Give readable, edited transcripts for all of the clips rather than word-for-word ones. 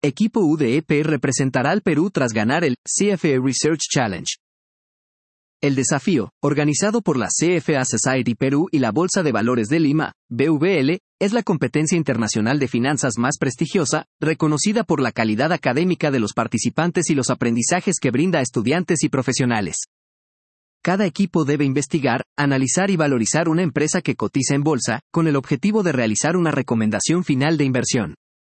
Equipo UDEP representará al Perú tras ganar el CFA Research Challenge. El desafío, organizado por la CFA Society Perú y la Bolsa de Valores de Lima, BVL, es la competencia internacional de finanzas más prestigiosa, reconocida por la calidad académica de los participantes y los aprendizajes que brinda a estudiantes y profesionales. Cada equipo debe investigar, analizar y valorizar una empresa que cotiza en bolsa, con el objetivo de realizar una recomendación final de inversión.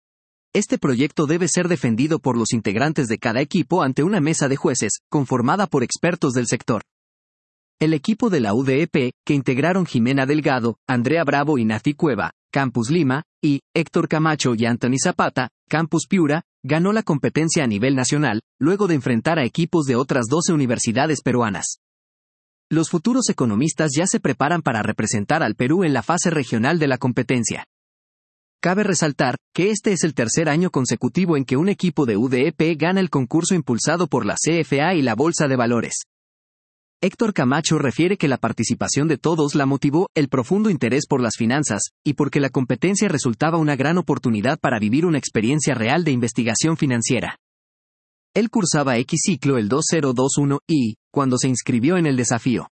Este proyecto debe ser defendido por los integrantes de cada equipo ante una mesa de jueces, conformada por expertos del sector. El equipo de la UDEP, que integraron Jimena Delgado, Andrea Bravo y Nafi Cueva, Campus Lima, y Héctor Camacho y Anthony Zapata, Campus Piura, ganó la competencia a nivel nacional, luego de enfrentar a equipos de otras 12 universidades peruanas. Los futuros economistas ya se preparan para representar al Perú en la fase regional de la competencia. Cabe resaltar que este es el tercer año consecutivo en que un equipo de UDEP gana el concurso impulsado por la CFA y la Bolsa de Valores. Héctor Camacho refiere que la participación de todos la motivó el profundo interés por las finanzas, y porque la competencia resultaba una gran oportunidad para vivir una experiencia real de investigación financiera. Él cursaba X ciclo el 2021 y, cuando se inscribió en el desafío.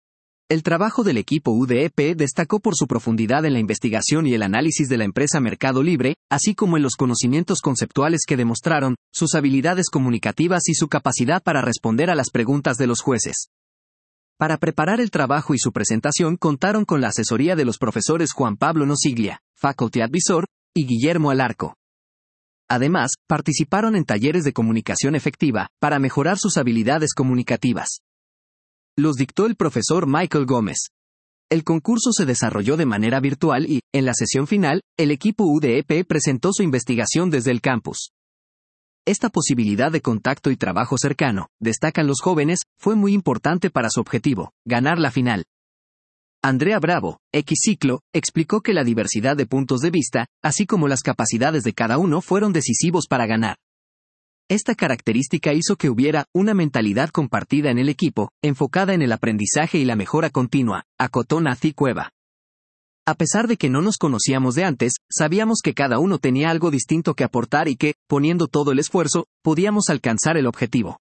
El trabajo del equipo UDEP destacó por su profundidad en la investigación y el análisis de la empresa Mercado Libre, así como en los conocimientos conceptuales que demostraron, sus habilidades comunicativas y su capacidad para responder a las preguntas de los jueces. Para preparar el trabajo y su presentación contaron con la asesoría de los profesores Juan Pablo Nosiglia, Faculty Advisor, y Guillermo Alarco. Además, participaron en talleres de comunicación efectiva, para mejorar sus habilidades comunicativas. Los dictó el profesor Michael Gómez. El concurso se desarrolló de manera virtual y, en la sesión final, el equipo UDEP presentó su investigación desde el campus. Esta posibilidad de contacto y trabajo cercano, destacan los jóvenes, fue muy importante para su objetivo, ganar la final. Andrea Bravo, X ciclo, explicó que la diversidad de puntos de vista, así como las capacidades de cada uno fueron decisivos para ganar. Esta característica hizo que hubiera una mentalidad compartida en el equipo, enfocada en el aprendizaje y la mejora continua, acotó Nafi Cueva. A pesar de que no nos conocíamos de antes, sabíamos que cada uno tenía algo distinto que aportar y que, poniendo todo el esfuerzo, podíamos alcanzar el objetivo.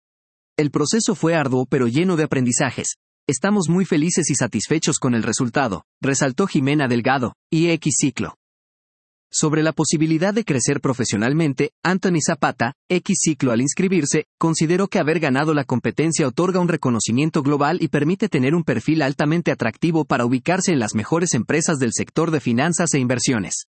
El proceso fue arduo pero lleno de aprendizajes. Estamos muy felices y satisfechos con el resultado, resaltó Jimena Delgado, y X ciclo. Sobre la posibilidad de crecer profesionalmente, Anthony Zapata, X ciclo al inscribirse, consideró que haber ganado la competencia otorga un reconocimiento global y permite tener un perfil altamente atractivo para ubicarse en las mejores empresas del sector de finanzas e inversiones.